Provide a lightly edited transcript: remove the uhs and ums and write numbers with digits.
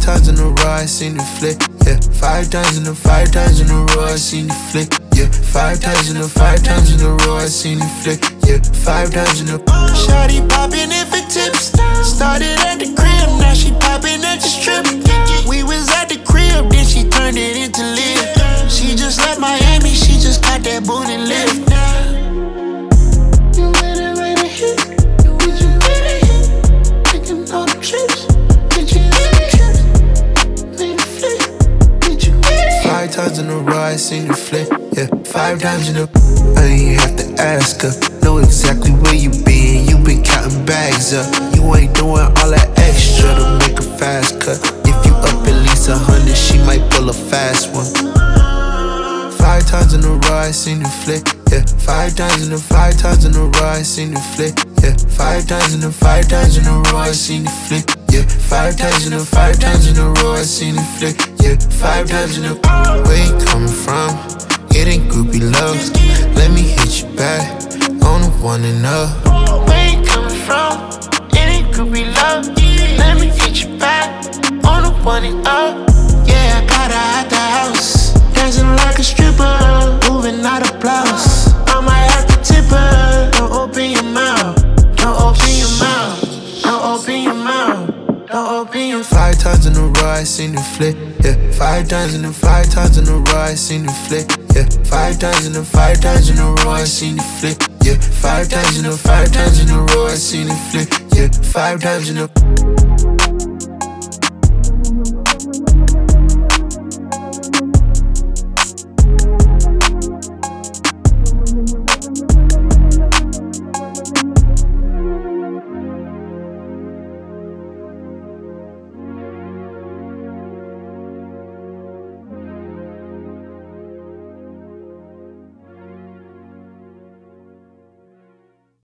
times in a row I seen the flick. Yeah, 5 times in a row I seen the flick. Yeah, 5 times in a row I seen the flick. Yeah, 5 times in a. Shawty poppin' it for tips. Started at the crib, now she poppin' at the strip. We was at the crib, then she turned it into live. She just left Miami, she just got that booty lift. You ready, ready, hit? Did you ready hit? Taking all the trips. Did you ready hit? Made a flip. Did you ready hit? 5 times in a row I seen the flip. Yeah, 5 times in a. I ain't have to ask her. Know exactly where you been. You been counting bags up. You ain't doing all that extra to make a fast cut. If you up at least 100, she might pull a fast one. 5 times in a row I seen the flick. Yeah, 5 times in a row I seen the flick. Yeah, 5 times in a row I seen the flick. Yeah, 5 times in a row I seen the flick. Yeah, 5 times in a. Where you coming from? It ain't groupie love. Let me hit you back on the one and up. Where you coming from? It ain't groupie love. Let me hit you back on the one and up. Yeah, I got her out the house, dancing like a stripper, moving out of blouse. I might have to tip her. Don't open your mouth. Don't open your mouth. Don't open your mouth. Don't open your mouth. 5 times in a row I seen the flick. Yeah, 5 times in a row I seen the flick. Yeah, 5 times in a row I seen the flick. Yeah, 5 times in a row I seen the flick. Yeah, 5 times in a.